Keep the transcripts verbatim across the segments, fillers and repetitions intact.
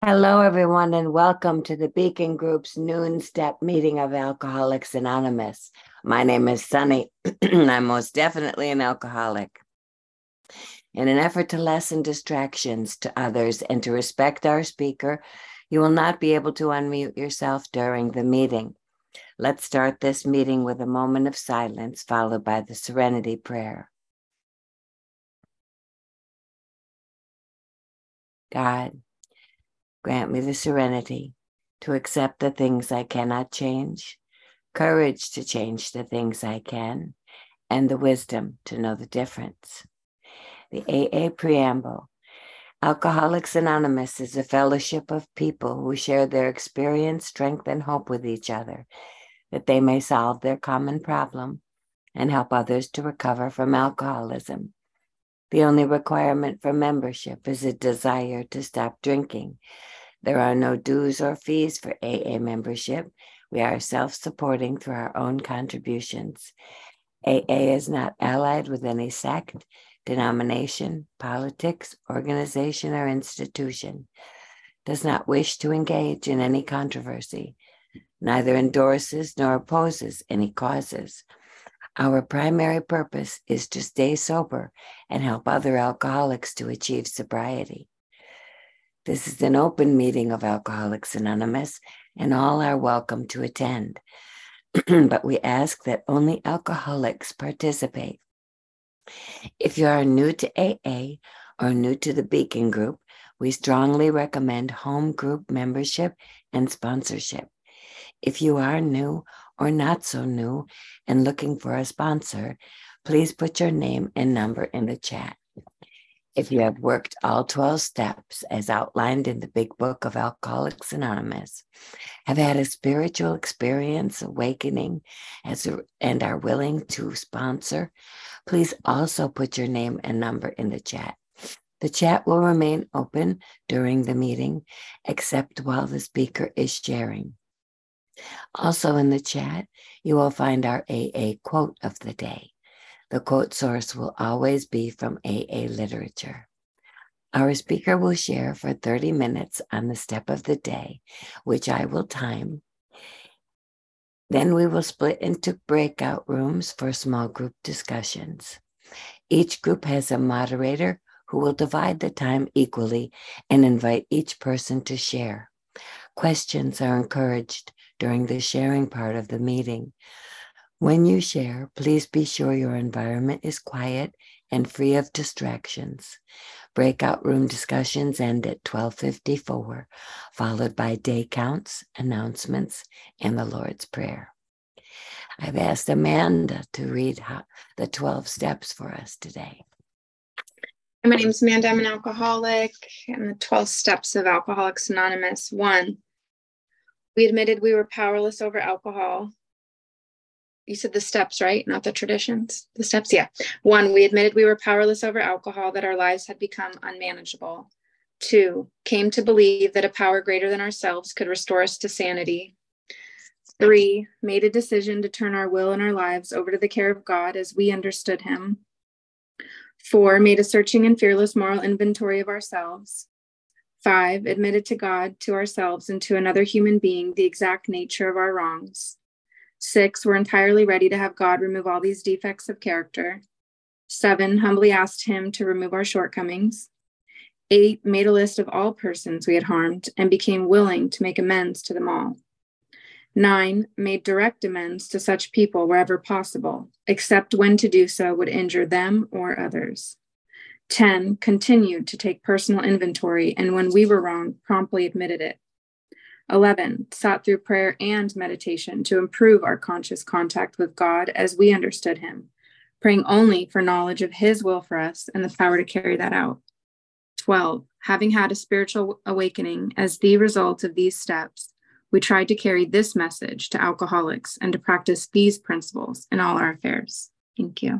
Hello, everyone, and welcome to the Beacon Group's noon step meeting of Alcoholics Anonymous. My name is Sunny. I'm most definitely an alcoholic. In an effort to lessen distractions to others and to respect our speaker, you will not be able to unmute yourself during the meeting. Let's start this meeting with a moment of silence, followed by the Serenity Prayer. God, grant me the serenity to accept the things I cannot change, courage to change the things I can, and the wisdom to know the difference. The A A Preamble. Alcoholics Anonymous is a fellowship of people who share their experience, strength, and hope with each other, that they may solve their common problem and help others to recover from alcoholism. The only requirement for membership is a desire to stop drinking. There are no dues or fees for A A membership. We are self-supporting through our own contributions. A A is not allied with any sect, denomination, politics, organization, or institution, does not wish to engage in any controversy, neither endorses nor opposes any causes. Our primary purpose is to stay sober and help other alcoholics to achieve sobriety. This is an open meeting of Alcoholics Anonymous, and all are welcome to attend. But we ask that only alcoholics participate. If you are new to A A or new to the Beacon Group, we strongly recommend home group membership and sponsorship. If you are new or not so new and looking for a sponsor, please put your name and number in the chat. If you have worked all twelve steps as outlined in the Big Book of Alcoholics Anonymous, have had a spiritual experience, awakening, as a, and are willing to sponsor, please also put your name and number in the chat. The chat will remain open during the meeting, except while the speaker is sharing. Also in the chat, you will find our A A quote of the day. The quote source will always be from A A literature. Our speaker will share for thirty minutes on the step of the day, which I will time. Then we will split into breakout rooms for small group discussions. Each group has a moderator who will divide the time equally and invite each person to share. Questions are encouraged during the sharing part of the meeting. When you share, please be sure your environment is quiet and free of distractions. Breakout room discussions end at twelve fifty-four, followed by day counts, announcements, and the Lord's Prayer. I've asked Amanda to read how, the twelve steps for us today. My name is Amanda. I'm an alcoholic, and the twelve steps of Alcoholics Anonymous. One, we admitted we were powerless over alcohol. You said the steps, right? Not the traditions. The steps, yeah. One, we admitted we were powerless over alcohol, that our lives had become unmanageable. Two, came to believe that a power greater than ourselves could restore us to sanity. Three, made a decision to turn our will and our lives over to the care of God as we understood him. Four, made a searching and fearless moral inventory of ourselves. Five, admitted to God, to ourselves, and to another human being the exact nature of our wrongs. Six, we're entirely ready to have God remove all these defects of character. Seven, humbly asked him to remove our shortcomings. Eight, made a list of all persons we had harmed and became willing to make amends to them all. Nine, made direct amends to such people wherever possible, except when to do so would injure them or others. Ten, continued to take personal inventory, and when we were wrong, promptly admitted it. Eleven, sought through prayer and meditation to improve our conscious contact with God as we understood him, praying only for knowledge of his will for us and the power to carry that out. Twelve, having had a spiritual awakening as the result of these steps, we tried to carry this message to alcoholics and to practice these principles in all our affairs. Thank you.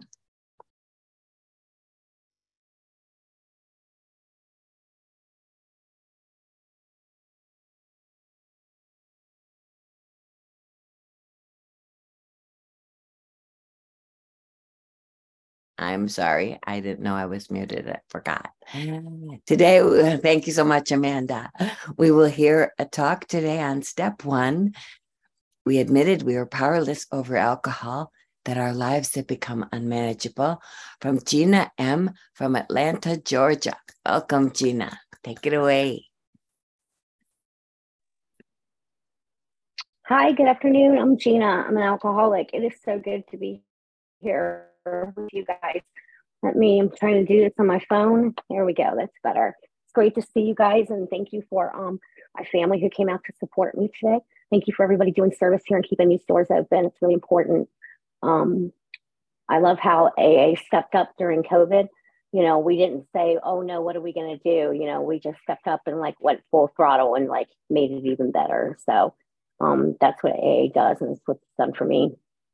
I'm sorry. I didn't know I was muted. I forgot. Today, thank you so much, Amanda. We will hear a talk today on step one. We admitted we were powerless over alcohol, that our lives had become unmanageable. From Gina M. from Atlanta, Georgia. Welcome, Gina. Take it away. Hi, good afternoon. I'm Gina. I'm an alcoholic. It is so good to be here with you guys. Let me, I'm trying to do this on my phone. There we go. That's better. It's great to see you guys, and thank you for um my family who came out to support me today. Thank you for everybody doing service here and keeping these doors open. It's really important. Um, I love how A A stepped up during COVID. You know, we didn't say, oh no, what are we going to do? You know, we just stepped up and like went full throttle and like made it even better. So um, that's what A A does, and it's what's done for me.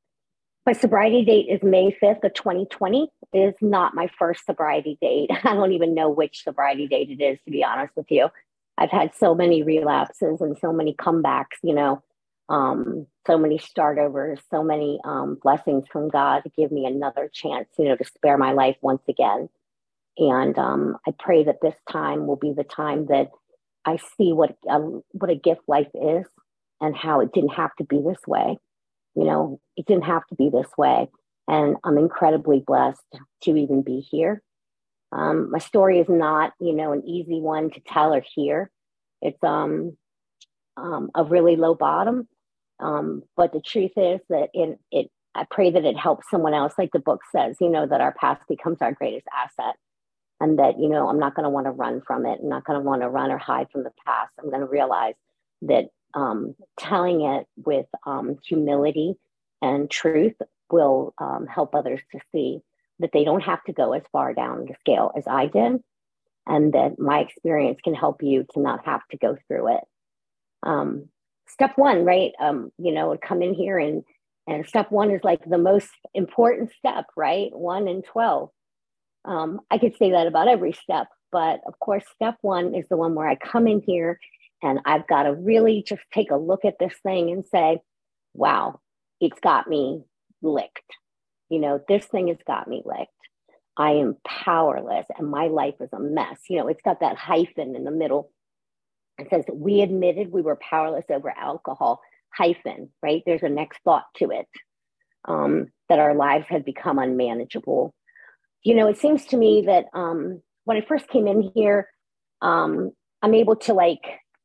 My sobriety date is May fifth of twenty twenty. It is not my first sobriety date. I don't even know which sobriety date it is, to be honest with you. I've had so many relapses and so many comebacks, you know, um, so many startovers, so many um, blessings from God to give me another chance, you know, to spare my life once again. And um, I pray that this time will be the time that I see what um, what a gift life is and how it didn't have to be this way. You know, it didn't have to be this way. And I'm incredibly blessed to even be here. Um, my story is not, you know, an easy one to tell or hear. It's um, um, a really low bottom. Um, but the truth is that it, it, I pray that it helps someone else. Like the book says, you know, that our past becomes our greatest asset. And that, you know, I'm not going to want to run from it. I'm not going to want to run or hide from the past. I'm going to realize that um, telling it with um, humility and truth will um, help others to see that they don't have to go as far down the scale as I did, and that my experience can help you to not have to go through it. Um, step one, right? Um, you know, come in here and and step one is like the most important step, right? One and twelve. Um, I could say that about every step, but of course, step one is the one where I come in here and I've got to really just take a look at this thing and say, wow, it's got me licked. You know, this thing has got me licked. I am powerless and my life is a mess. You know, it's got that hyphen in the middle. It says, we admitted we were powerless over alcohol, hyphen, right? There's a next thought to it, um, that our lives had become unmanageable. You know, it seems to me that um, when I first came in here, um, I'm able to like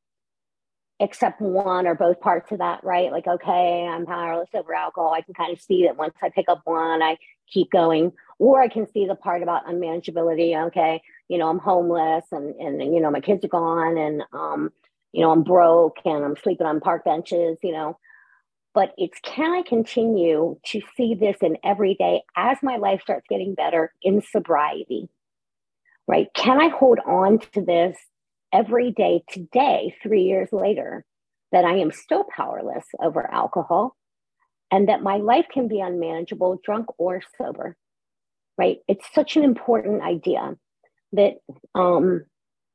accept one or both parts of that, right? Like, okay, I'm powerless over alcohol. I can kind of see that once I pick up one, I keep going. Or I can see the part about unmanageability. Okay, you know, I'm homeless and, and you know, my kids are gone and, um, you know, I'm broke and I'm sleeping on park benches, you know. But it's, can I continue to see this in every day as my life starts getting better in sobriety, right? Can I hold on to this every day today, three years later, that I am still powerless over alcohol and that my life can be unmanageable, drunk or sober, right? It's such an important idea that um,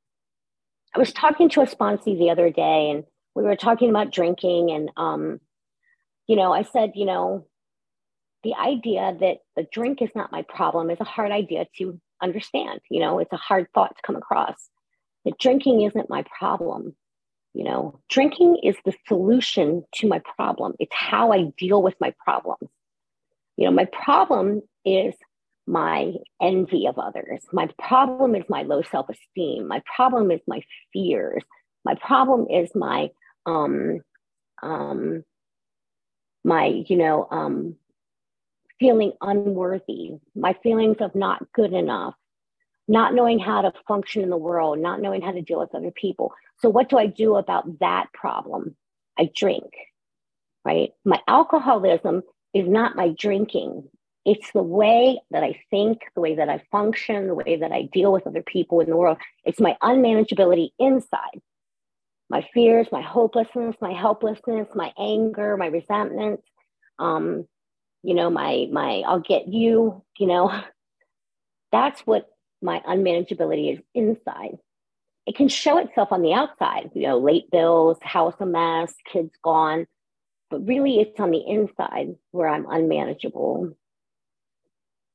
I was talking to a sponsee the other day and we were talking about drinking and, um, you know, I said, you know, the idea that the drink is not my problem is a hard idea to understand. You know, it's a hard thought to come across. That drinking isn't my problem. You know, drinking is the solution to my problem. It's how I deal with my problems. You know, my problem is my envy of others. My problem is my low self-esteem. My problem is my fears. My problem is my, um, um, my, you know, um, feeling unworthy, my feelings of not good enough, not knowing how to function in the world, not knowing how to deal with other people. So what do I do about that problem? I drink, right? My alcoholism is not my drinking. It's the way that I think, the way that I function, the way that I deal with other people in the world. It's my unmanageability inside. My fears, my hopelessness, my helplessness, my anger, my resentment, um, you know, my, my, I'll get you, you know, that's what my unmanageability is inside. It can show itself on the outside, you know, late bills, house a mess, kids gone, but really it's on the inside where I'm unmanageable.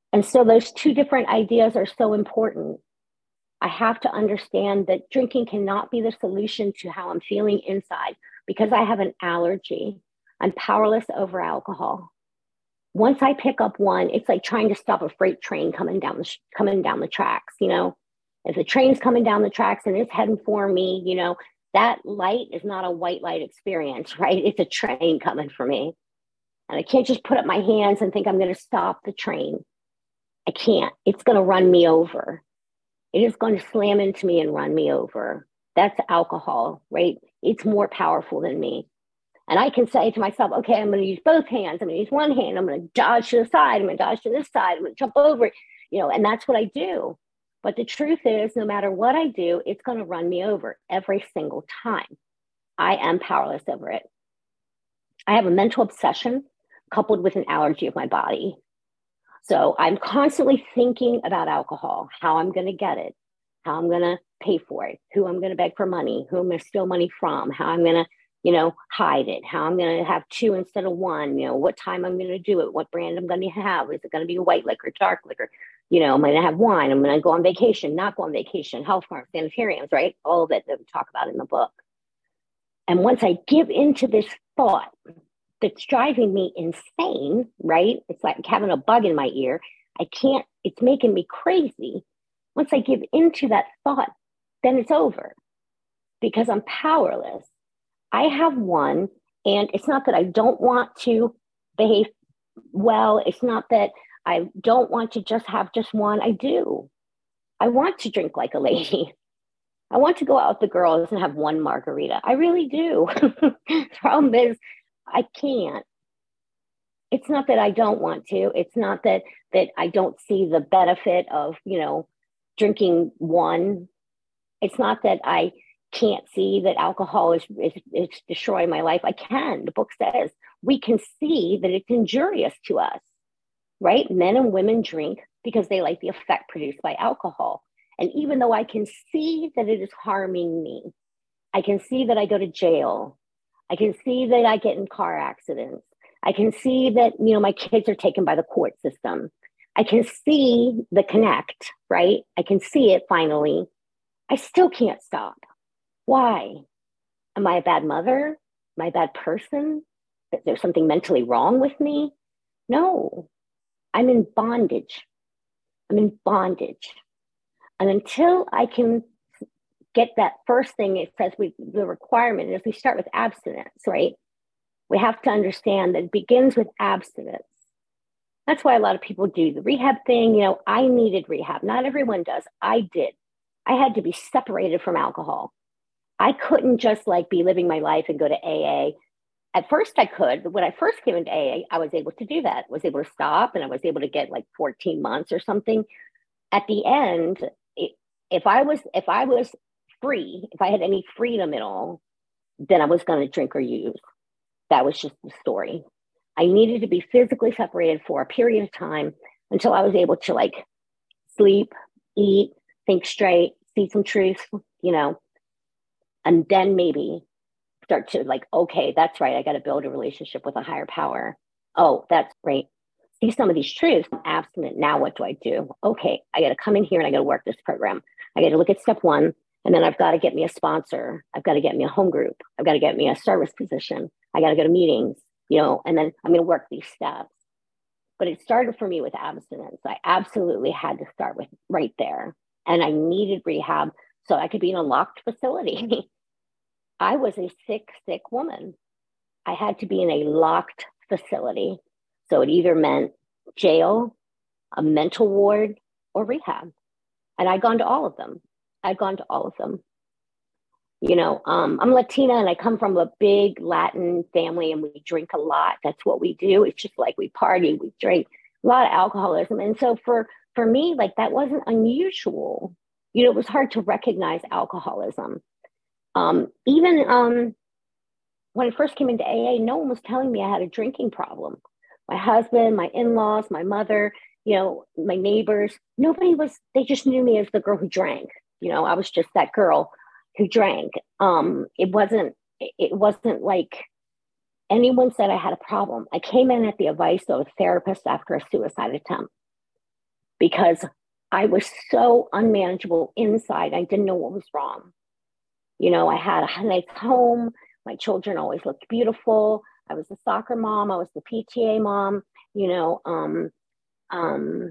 And so those two different ideas are so important. I have to understand that drinking cannot be the solution to how I'm feeling inside because I have an allergy. I'm powerless over alcohol. Once I pick up one, it's like trying to stop a freight train coming down the coming down the tracks. You know, if the train's coming down the tracks and it's heading for me, you know, that light is not a white light experience, right? It's a train coming for me, and I can't just put up my hands and think I'm going to stop the train. I can't. It's going to run me over. It is going to slam into me and run me over. That's alcohol, right? It's more powerful than me. And I can say to myself, okay, I'm going to use both hands. I'm going to use one hand. I'm going to dodge to the side. I'm going to dodge to this side. I'm going to jump over it, you know, and that's what I do. But the truth is, no matter what I do, it's going to run me over every single time. I am powerless over it. I have a mental obsession coupled with an allergy of my body. So I'm constantly thinking about alcohol, how I'm going to get it, how I'm going to pay for it, who I'm going to beg for money, who I'm going to steal money from, how I'm going to, you know, hide it, how I'm going to have two instead of one, you know, what time I'm going to do it, what brand I'm going to have. Is it going to be white liquor, dark liquor? You know, I'm going to have wine. I'm going to go on vacation, not go on vacation, health farms, sanitariums, right? All of it that we talk about in the book. And once I give into this thought that's driving me insane, right? It's like having a bug in my ear. I can't, it's making me crazy. Once I give into that thought, then it's over because I'm powerless. I have one, and it's not that I don't want to behave well. It's not that I don't want to just have just one. I do. I want to drink like a lady. I want to go out with the girls and have one margarita. I really do. The problem is I can't. It's not that I don't want to. It's not that that I don't see the benefit of, you know, drinking one. It's not that I can't see that alcohol is, is, is destroying my life. I can. The book says we can see that it's injurious to us, right? Men and women drink because they like the effect produced by alcohol. And even though I can see that it is harming me, I can see that I go to jail. I can see that I get in car accidents. I can see that, you know, my kids are taken by the court system. I can see the connect, right? I can see it finally. I still can't stop. Why? Am I a bad mother? Am I a bad person? Is there something mentally wrong with me? No, I'm in bondage. I'm in bondage. And until I can get that first thing, it says we, the requirement is we start with abstinence, right? We have to understand that it begins with abstinence. That's why a lot of people do the rehab thing. You know, I needed rehab. Not everyone does. I did. I had to be separated from alcohol. I couldn't just like be living my life and go to A A. At first I could. When I first came into A A, I was able to do that. I was able to stop, and I was able to get like fourteen months or something. At the end, it, if I was if I was free, if I had any freedom at all, then I was going to drink or use. That was just the story. I needed to be physically separated for a period of time until I was able to like sleep, eat, think straight, see some truth, you know, and then maybe start to like, okay, that's right. I got to build a relationship with a higher power. Oh, that's great. See some of these truths. I'm abstinent. Now what do I do? Okay, I got to come in here and I got to work this program. I got to look at step one, and then I've got to get me a sponsor. I've got to get me a home group. I've got to get me a service position. I got to go to meetings, you know, and then I'm going to work these steps. But it started for me with abstinence. I absolutely had to start with right there. And I needed rehab so I could be in a locked facility. I was a sick, sick woman. I had to be in a locked facility. So it either meant jail, a mental ward, or rehab. And I'd gone to all of them. I'd gone to all of them. You know, um, I'm Latina and I come from a big Latin family, and we drink a lot. That's what we do. It's just like we party, we drink, a lot of alcoholism. And so for, for me, like that wasn't unusual. You know, it was hard to recognize alcoholism. Um, even um, when I first came into A A, no one was telling me I had a drinking problem. My husband, my in-laws, my mother, you know, my neighbors, nobody was, they just knew me as the girl who drank. You know, I was just that girl who drank. Um, it wasn't, it wasn't like anyone said I had a problem. I came in at the advice of a therapist after a suicide attempt. because I was so unmanageable inside. I didn't know what was wrong. You know, I had a nice home. My children always looked beautiful. I was the soccer mom. I was the P T A mom. You know, um, um,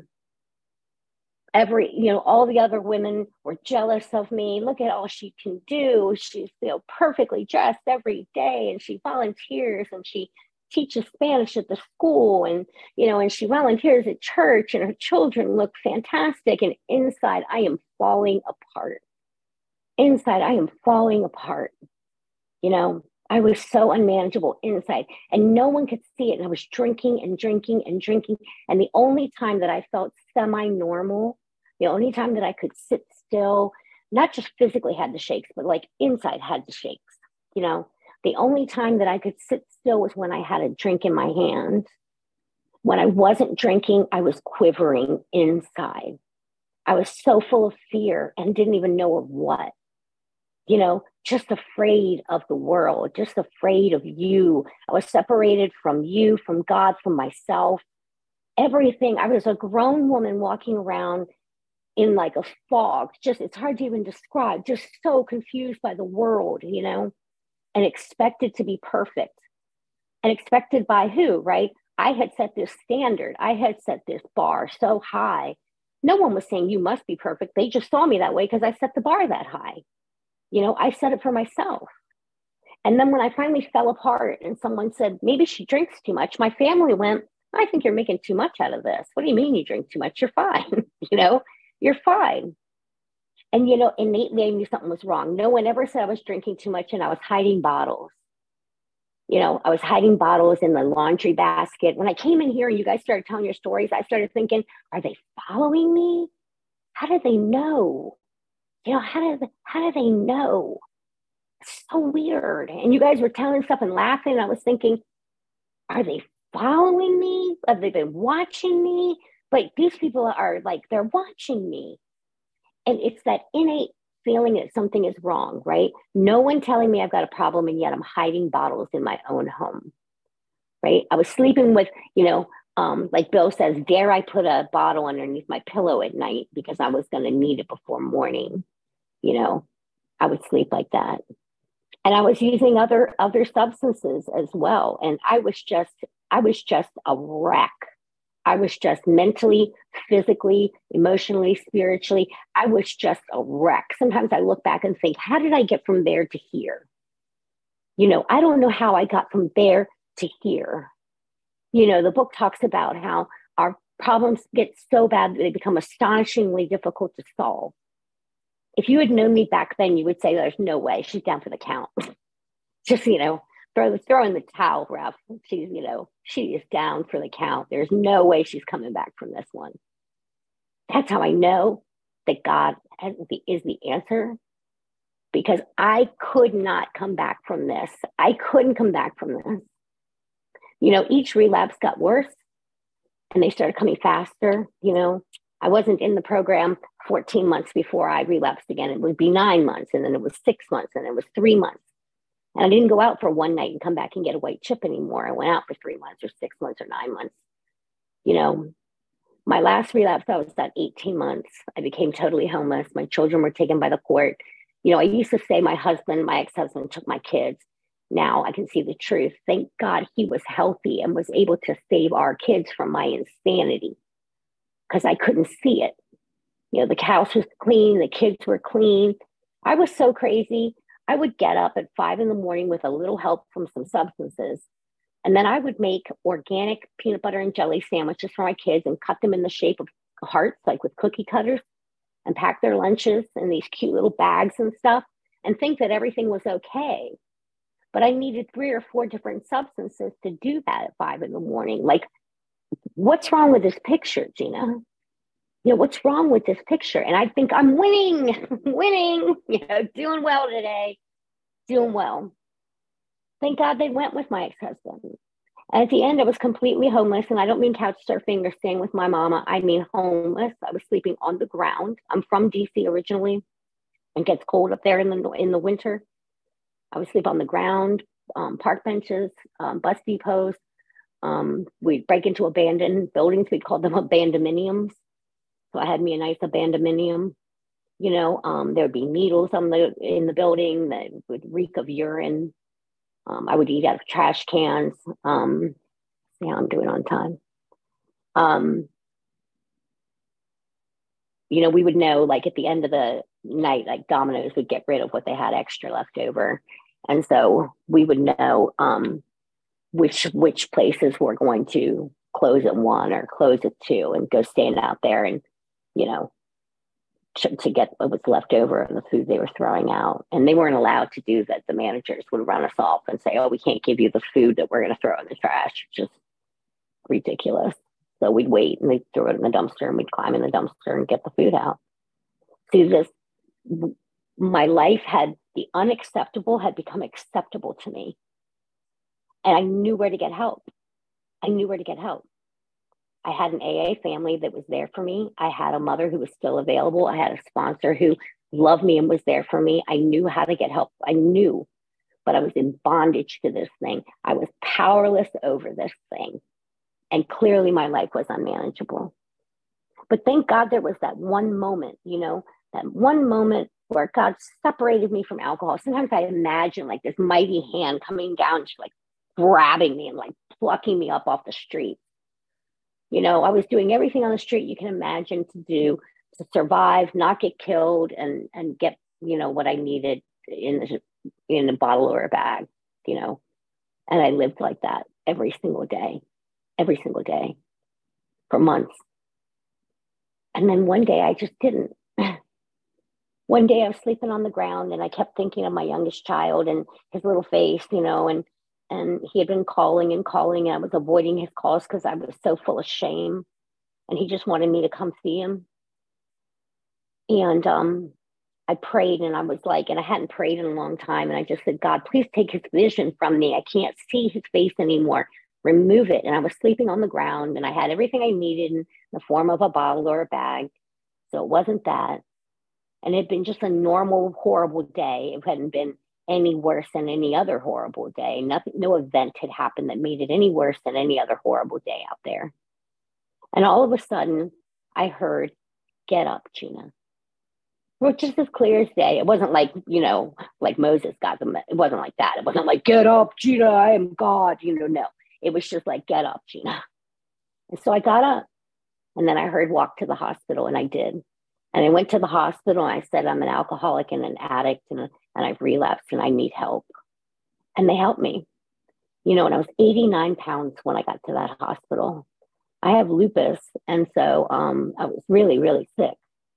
every, you know, all the other women were jealous of me. Look at all she can do. She's, you know, perfectly dressed every day, and she volunteers, and she teaches Spanish at the school, and, you know, and she volunteers at church, and her children look fantastic. And inside, I am falling apart. Inside, I am falling apart. You know, I was so unmanageable inside, and no one could see it. And I was drinking and drinking and drinking. And the only time that I felt semi-normal, the only time that I could sit still, not just physically had the shakes, but like inside had the shakes, you know, the only time that I could sit still was when I had a drink in my hand. When I wasn't drinking, I was quivering inside. I was so full of fear and didn't even know of what, you know, just afraid of the world, just afraid of you. I was separated from you, from God, from myself, everything. I was a grown woman walking around in like a fog, just, it's hard to even describe, just so confused by the world, you know, and expected to be perfect. And expected by who, right? I had set this standard. I had set this bar so high. No one was saying you must be perfect. They just saw me that way because I set the bar that high. You know, I set it for myself. And then when I finally fell apart and someone said, maybe she drinks too much, my family went, I think you're making too much out of this. What do you mean you drink too much? You're fine. You know, you're fine. And, you know, innately I knew something was wrong. No one ever said I was drinking too much and I was hiding bottles. You know, I was hiding bottles in the laundry basket. When I came in here and you guys started telling your stories, I started thinking, are they following me? How do they know? You know, how do they, how do they know? It's so weird. And you guys were telling stuff and laughing. And I was thinking, are they following me? Have they been watching me? But these people are like, they're watching me. And it's that innate feeling that something is wrong, right? No one telling me I've got a problem, and yet I'm hiding bottles in my own home, right? I was sleeping with, you know, um, like Bill says, dare I put a bottle underneath my pillow at night because I was going to need it before morning. You know, I would sleep like that. And I was using other other substances as well. And I was just, I was just a wreck. I was just mentally, physically, emotionally, spiritually, I was just a wreck. Sometimes I look back and think, how did I get from there to here? You know, I don't know how I got from there to here. You know, the book talks about how our problems get so bad that they become astonishingly difficult to solve. If you had known me back then, you would say, there's no way, she's down for the count. Just, you know, throw, throw in the towel, Ralph. She's, you know, she is down for the count. There's no way she's coming back from this one. That's how I know that God is the answer, because I could not come back from this. I couldn't come back from this. You know, each relapse got worse and they started coming faster. You know, I wasn't in the program fourteen months before I relapsed again. It would be nine months and then it was six months and it was three months. And I didn't go out for one night and come back and get a white chip anymore. I went out for three months or six months or nine months. You know, my last relapse, I was at eighteen months. I became totally homeless. My children were taken by the court. You know, I used to say my husband, my ex-husband took my kids. Now I can see the truth. Thank God he was healthy and was able to save our kids from my insanity, because I couldn't see it. You know, the house was clean. The kids were clean. I was so crazy. I would get up at five in the morning with a little help from some substances. And then I would make organic peanut butter and jelly sandwiches for my kids and cut them in the shape of hearts, like with cookie cutters, and pack their lunches in these cute little bags and stuff, and think that everything was okay. But I needed three or four different substances to do that at five in the morning. Like, what's wrong with this picture, Gina? You know, what's wrong with this picture? And I think I'm winning, winning, you know, doing well today, doing well. Thank God they went with my ex-husband. And at the end, I was completely homeless. And I don't mean couch surfing or staying with my mama. I mean homeless. I was sleeping on the ground. I'm from D C originally. It gets cold up there in the in the winter. I would sleep on the ground, um, park benches, um, bus depots. Um, we'd break into abandoned buildings. We called them abandonminiums. So I had me a nice abandonmenium. You know, um, there would be needles on the in the building that would reek of urine. Um, I would eat out of trash cans. Um, see how I'm doing on time. Um, you know, we would know like at the end of the night, like Domino's would get rid of what they had extra left over. And so we would know um, which which places were going to close at one or close at two and go stand out there and, you know, to, to get what was left over and the food they were throwing out. And they weren't allowed to do that. The managers would run us off and say, oh, we can't give you the food that we're going to throw in the trash. Just ridiculous. So we'd wait and they'd throw it in the dumpster and we'd climb in the dumpster and get the food out. See, this, my life had, the unacceptable had become acceptable to me. And I knew where to get help. I knew where to get help. I had an A A family that was there for me. I had a mother who was still available. I had a sponsor who loved me and was there for me. I knew how to get help. I knew, but I was in bondage to this thing. I was powerless over this thing. And clearly my life was unmanageable. But thank God there was that one moment, you know, that one moment where God separated me from alcohol. Sometimes I imagine like this mighty hand coming down, like grabbing me and like plucking me up off the street. You know, I was doing everything on the street you can imagine to do to survive, not get killed, and and get, you know, what I needed in the, in a bottle or a bag, you know. And I lived like that every single day, every single day for months. And then one day I just didn't. One day I was sleeping on the ground and I kept thinking of my youngest child and his little face, you know, and and he had been calling and calling, and I was avoiding his calls because I was so full of shame. And he just wanted me to come see him. And um, I prayed and I was like, and I hadn't prayed in a long time. And I just said, God, please take his vision from me. I can't see his face anymore. Remove it. And I was sleeping on the ground and I had everything I needed in the form of a bottle or a bag. So it wasn't that. And it had been just a normal, horrible day. It hadn't been any worse than any other horrible day. Nothing, no event had happened that made it any worse than any other horrible day out there. And all of a sudden, I heard, get up, Gina. Which is as clear as day. It wasn't like, you know, like Moses got them. It wasn't like that. It wasn't like, get up, Gina, I am God. You know, no. It was just like, get up, Gina. And so I got up. And then I heard, walk to the hospital. And I did. And I went to the hospital and I said, I'm an alcoholic and an addict and, and I've relapsed and I need help. And they helped me. You know, and I was eighty-nine pounds when I got to that hospital. I have lupus. And so um, I was really, really sick.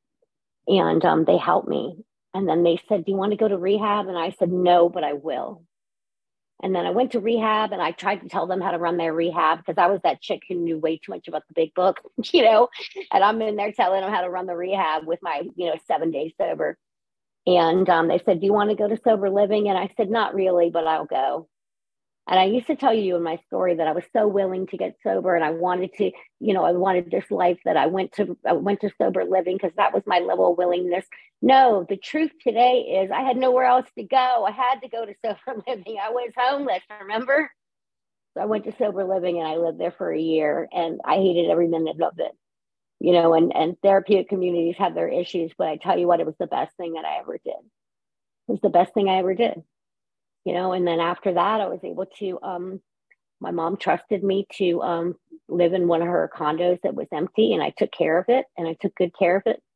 And um, they helped me. And then they said, do you want to go to rehab? And I said, no, but I will. And then I went to rehab and I tried to tell them how to run their rehab because I was that chick who knew way too much about the big book, you know, and I'm in there telling them how to run the rehab with my, you know, seven days sober. And um, they said, do you want to go to sober living? And I said, not really, but I'll go. And I used to tell you in my story that I was so willing to get sober and I wanted to, you know, I wanted this life that I went to, I went to sober living because that was my level of willingness. No, the truth today is I had nowhere else to go. I had to go to sober living. I was homeless, remember? So I went to sober living and I lived there for a year and I hated every minute of it, you know, and, and therapeutic communities have their issues, but I tell you what, it was the best thing that I ever did. It was the best thing I ever did. You know, and then after that, I was able to, um, my mom trusted me to um, live in one of her condos that was empty, and I took care of it, and I took good care of it.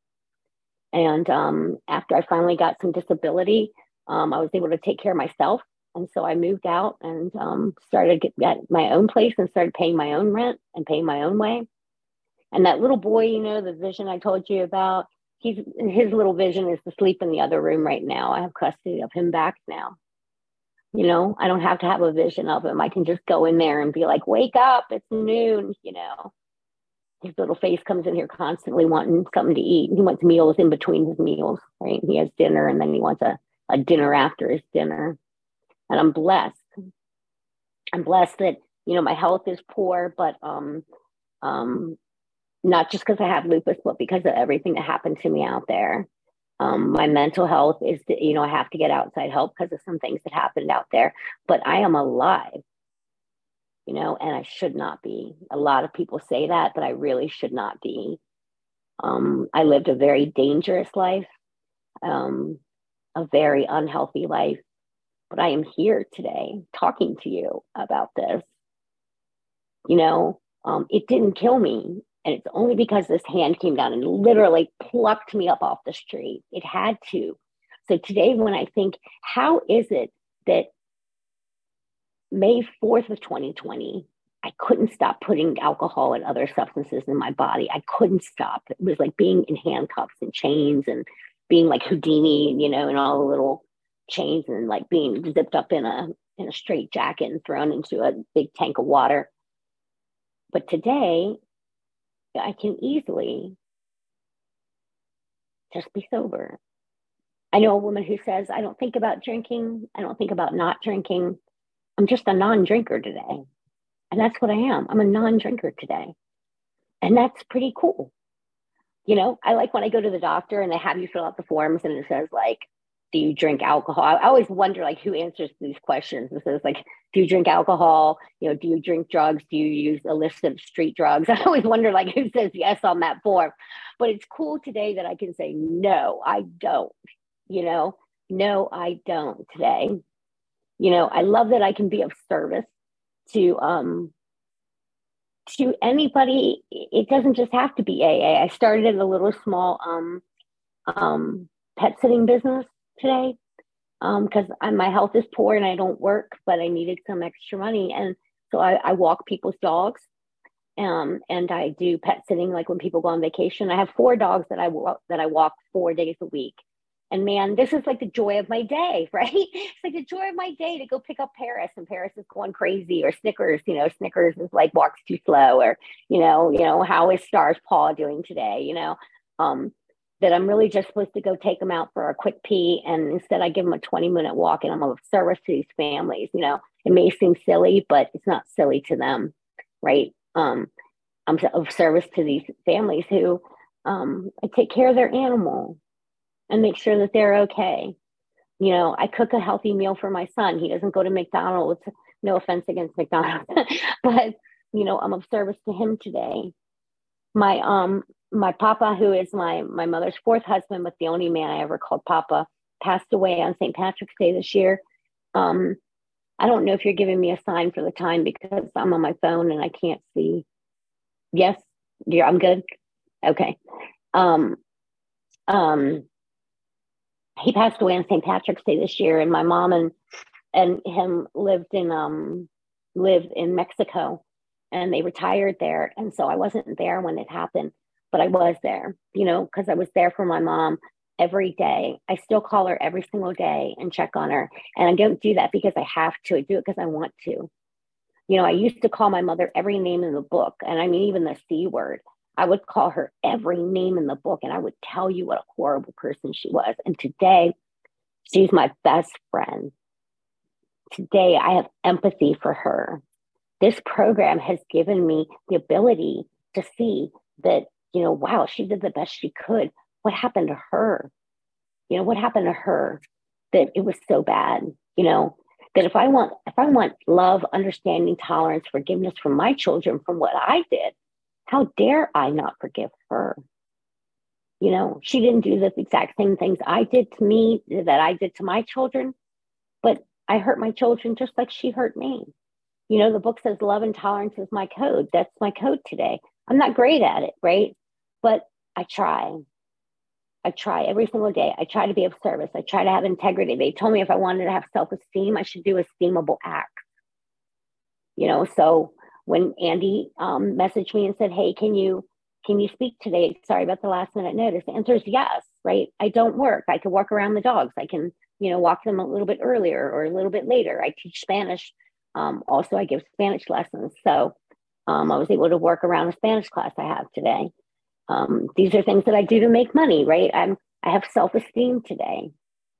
And um, after I finally got some disability, um, I was able to take care of myself. And so I moved out and um, started get, got my own place and started paying my own rent and paying my own way. And that little boy, you know, the vision I told you about, he's, his little vision is to sleep in the other room right now. I have custody of him back now. You know, I don't have to have a vision of him. I can just go in there and be like, wake up, it's noon, you know. His little face comes in here constantly wanting something to eat. He wants meals in between his meals, right? He has dinner and then he wants a, a dinner after his dinner. And I'm blessed. I'm blessed that, you know, my health is poor, but um, um, not just because I have lupus, but because of everything that happened to me out there. Um, my mental health is, to, you know, I have to get outside help because of some things that happened out there, but I am alive, you know, and I should not be. A lot of people say that, but I really should not be. Um, I lived a very dangerous life, um, a very unhealthy life, but I am here today talking to you about this. You know, um, it didn't kill me. And it's only because this hand came down and literally plucked me up off the street. It had to. So today, when I think, how is it that May fourth of twenty twenty, I couldn't stop putting alcohol and other substances in my body. I couldn't stop. It was like being in handcuffs and chains and being like Houdini, you know, and all the little chains and like being zipped up in a in a straight jacket and thrown into a big tank of water. But today, I can easily just be sober. I know a woman who says, I don't think about drinking. I don't think about not drinking. I'm just a non-drinker today. And that's what I am. I'm a non-drinker today. And that's pretty cool. You know, I like when I go to the doctor and they have you fill out the forms and it says like, do you drink alcohol? I always wonder like who answers these questions. It says like, do you drink alcohol? You know, do you drink drugs? Do you use illicit street drugs? I always wonder like who says yes on that form. But it's cool today that I can say, no, I don't. You know, no, I don't today. You know, I love that I can be of service to um to anybody. It doesn't just have to be A A. I started a little small um um pet sitting business today because um, my health is poor and I don't work, but I needed some extra money. And so I, I walk people's dogs um, and I do pet sitting like when people go on vacation. I have four dogs that I walk, that I walk four days a week. And man, this is like the joy of my day, right? It's like the joy of my day to go pick up Paris, and Paris is going crazy, or Snickers, you know, Snickers is like walks too slow, or, you know, you know, how is Star's paw doing today, you know? Um, that I'm really just supposed to go take them out for a quick pee. And instead I give them a twenty minute walk and I'm of service to these families. You know, it may seem silly, but it's not silly to them, right? Um, I'm of service to these families who um, I take care of their animal and make sure that they're okay. You know, I cook a healthy meal for my son. He doesn't go to McDonald's, no offense against McDonald's, but, you know, I'm of service to him today. My, um, my papa, who is my, my mother's fourth husband, but the only man I ever called papa, passed away on Saint Patrick's Day this year. Um, I don't know if you're giving me a sign for the time because I'm on my phone and I can't see. Yes, yeah, I'm good. Okay. Um, um, he passed away on Saint Patrick's Day this year, and my mom and and him lived in um lived in Mexico, and they retired there. And so I wasn't there when it happened, but I was there, you know, because I was there for my mom every day. I still call her every single day and check on her. And I don't do that because I have to. I do it because I want to. You know, I used to call my mother every name in the book, and I mean, even the C word. I would call her every name in the book, and I would tell you what a horrible person she was. And today, she's my best friend. Today, I have empathy for her. This program has given me the ability to see that, you know, wow, she did the best she could. What happened to her? You know, what happened to her that it was so bad? You know, that if I want, if I want love, understanding, tolerance, forgiveness from my children from what I did, how dare I not forgive her? You know, she didn't do the exact same things I did to me that I did to my children, but I hurt my children just like she hurt me. You know, the book says love and tolerance is my code. That's my code today. I'm not great at it, right? But I try. I try every single day. I try to be of service. I try to have integrity. They told me if I wanted to have self-esteem, I should do esteemable acts. You know, so when Andy um, messaged me and said, hey, can you can you speak today? Sorry about the last minute notice. The answer is yes, right? I don't work. I can walk around the dogs. I can, you know, walk them a little bit earlier or a little bit later. I teach Spanish. Um, also, I give Spanish lessons. So um, I was able to work around a Spanish class I have today. Um, these are things that I do to make money, right? I'm I have self-esteem today.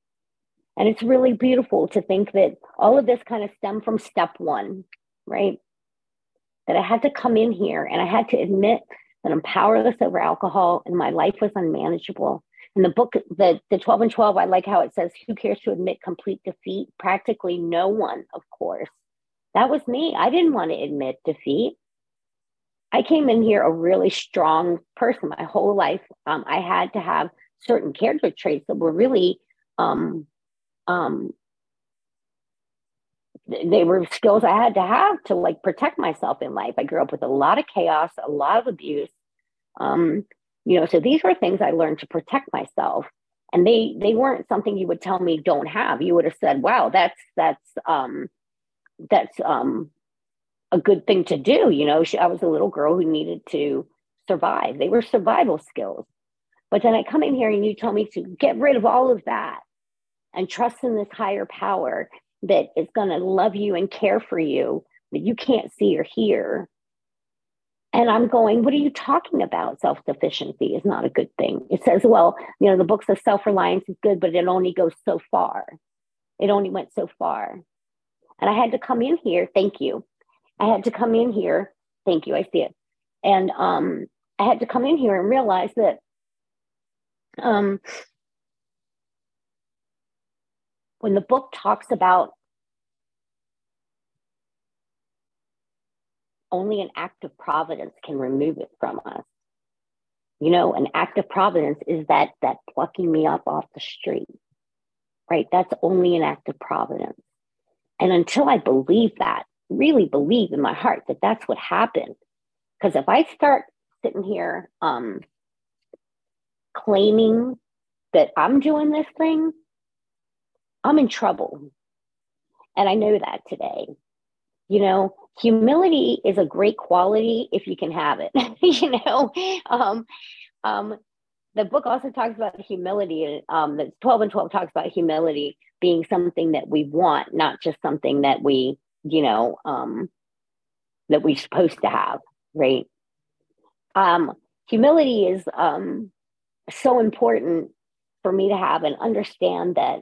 And it's really beautiful to think that all of this kind of stemmed from step one, right? That I had to come in here and I had to admit that I'm powerless over alcohol and my life was unmanageable. In the book, the, the twelve and twelve, I like how it says, who cares to admit complete defeat? Practically no one, of course. That was me. I didn't want to admit defeat. I came in here a really strong person my whole life. Um, I had to have certain character traits that were really, um, um, they were skills I had to have to like protect myself in life. I grew up with a lot of chaos, a lot of abuse. Um, you know, so these were things I learned to protect myself. And they they weren't something you would tell me don't have. You would have said, wow, that's that's um that's um a good thing to do. You know, she, I was a little girl who needed to survive. They were survival skills. But then I come in here and you tell me to get rid of all of that and trust in this higher power that is going to love you and care for you that you can't see or hear. And I'm going, what are you talking about? Self-sufficiency is not a good thing. It says, well, you know, the book says self-reliance is good, but it only goes so far. It only went so far. And I had to come in here. Thank you. I had to come in here. Thank you. I see it. And um, I had to come in here and realize that um, when the book talks about only an act of providence can remove it from us. You know, an act of providence is that that plucking me up off the street, right? That's only an act of providence. And until I believe that, really believe in my heart that that's what happened. Because if I start sitting here um, claiming that I'm doing this thing, I'm in trouble. And I know that today. You know, humility is a great quality if you can have it. you know, um, um, the book also talks about humility. Um, the twelve and twelve talks about humility being something that we want, not just something that we, you know, um, that we're supposed to have, right? Um, humility is um, so important for me to have and understand that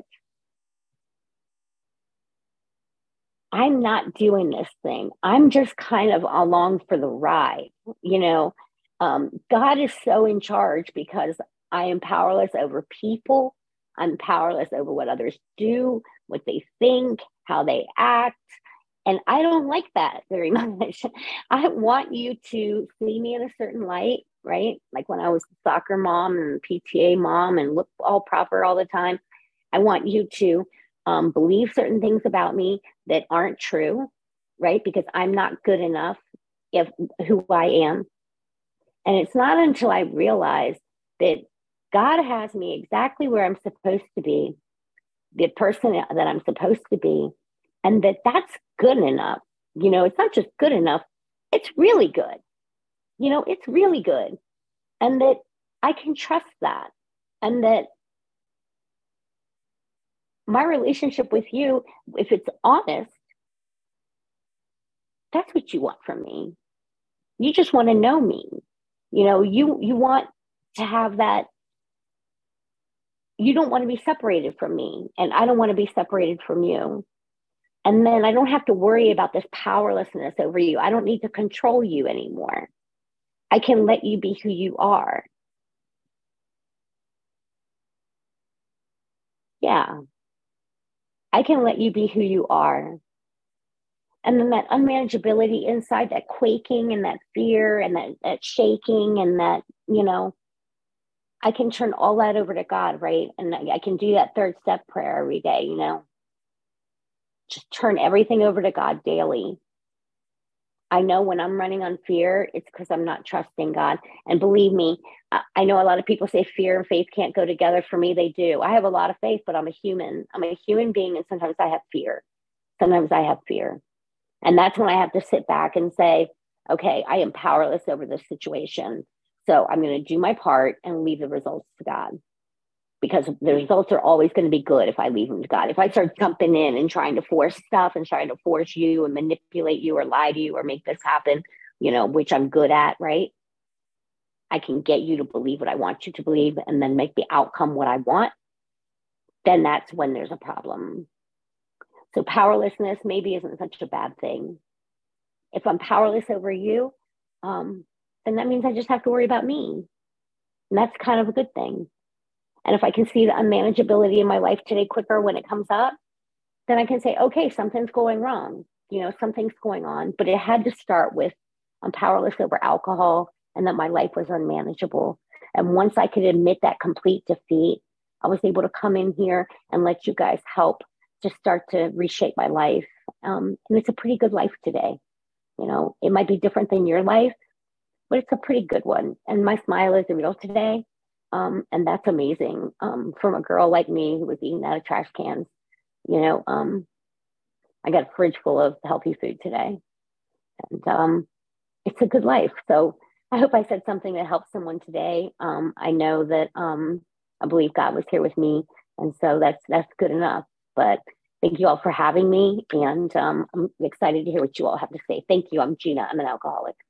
I'm not doing this thing. I'm just kind of along for the ride. You know, um, God is so in charge because I am powerless over people. I'm powerless over what others do, what they think, how they act. And I don't like that very much. I want you to see me in a certain light, right? Like when I was soccer mom and P T A mom and look all proper all the time. I want you to um, believe certain things about me that aren't true, right? Because I'm not good enough if who I am. And it's not until I realize that God has me exactly where I'm supposed to be, the person that I'm supposed to be, and that that's good enough. You know, it's not just good enough, it's really good. You know, it's really good. And that I can trust that. And that my relationship with you, if it's honest, that's what you want from me. You just want to know me. You know, you you want to have that. You don't want to be separated from me, and I don't want to be separated from you. And then I don't have to worry about this powerlessness over you. I don't need to control you anymore. I can let you be who you are. Yeah. I can let you be who you are. And then that unmanageability inside, that quaking and that fear and that, that shaking and that, you know, I can turn all that over to God, right? And I can do that third step prayer every day, you know, just turn everything over to God daily. I know when I'm running on fear, it's because I'm not trusting God. And believe me, I know a lot of people say fear and faith can't go together. For me, they do. I have a lot of faith, but I'm a human. I'm a human being, and sometimes I have fear. Sometimes I have fear. And that's when I have to sit back and say, okay, I am powerless over this situation. So I'm going to do my part and leave the results to God. Because the results are always going to be good if I leave them to God. If I start jumping in and trying to force stuff and trying to force you and manipulate you or lie to you or make this happen, you know, which I'm good at, right? I can get you to believe what I want you to believe and then make the outcome what I want. Then that's when there's a problem. So powerlessness maybe isn't such a bad thing. If I'm powerless over you, um, then that means I just have to worry about me. And that's kind of a good thing. And if I can see the unmanageability in my life today quicker when it comes up, then I can say, okay, something's going wrong. You know, something's going on. But it had to start with I'm powerless over alcohol, and that my life was unmanageable. And once I could admit that complete defeat, I was able to come in here and let you guys help to start to reshape my life. Um, and it's a pretty good life today. You know, it might be different than your life, but it's a pretty good one. And my smile is real today. Um, and that's amazing. Um, from a girl like me who was eating out of trash cans, you know, um, I got a fridge full of healthy food today. And um, it's a good life. So I hope I said something that helps someone today. Um, I know that um, I believe God was here with me. And so that's that's good enough. But thank you all for having me. And um, I'm excited to hear what you all have to say. Thank you. I'm Gina. I'm an alcoholic.